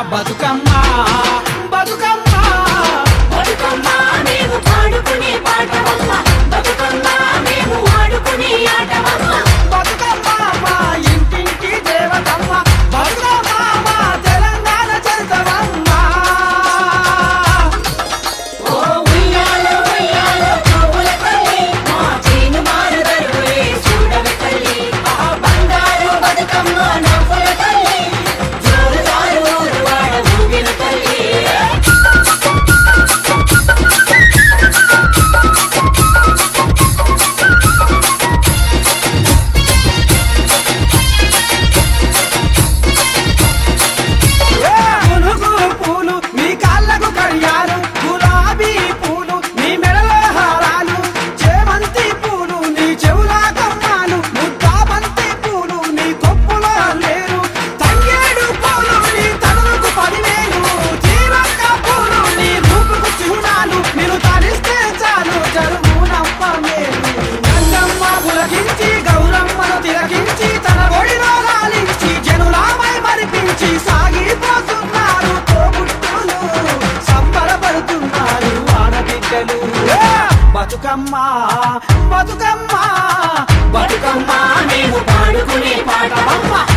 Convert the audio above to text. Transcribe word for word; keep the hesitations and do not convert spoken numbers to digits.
బతుకమ్మ బతుకమ్మ బతుకమ్మ మేము పాడుకునే పాటవమ్మ బతుకమ్మ మేము ఆడుకునే ఆటవమ్మ బతుకమ్మ మా ఇంటింటి దేవతమ్మ బతుకమ్మ మా తెలంగాణ చరితమమ్మ ఓ ఉయ్యాలో ఉయ్యాలో పువ్వుల తల్లి మా చేను మారు దరువులే చూడవే తల్లి ఆ బంగారు బతుకమ్మ నవ్వుల తల్లి జోరుదారు ఊరువాడ ఊగిన తల్లి పునుగు పూలు నీ కాళ్ళకు కడియాలు గులాబీ పూలు నీ మెడలో హారాలు చేమంతి పూలు నీ చెవుల కమ్మాలు ముద్దాబంతి పూలు నీ కొప్పులో లేరు తంగేడు పూలు నీ తనుకు పదివేలు జీవక్క పూలు నీ రూపుకు చిహ్నాలు నేను తరిస్తే చాలు జరువునమ్మ మేలు గంగమ్మ పులకించి గౌరమ్మను తిలకించి తన ఒడిలో లాలించి జనులామై మరిపించి సాగిపోతున్నారు తోబుట్టులు సంబరపడుతున్నారు ఆడబిడ్డలు బతుకమ్మ బతుకమ్మ బతుకమ్మ మేము పాడుకునే పాటవమ్మ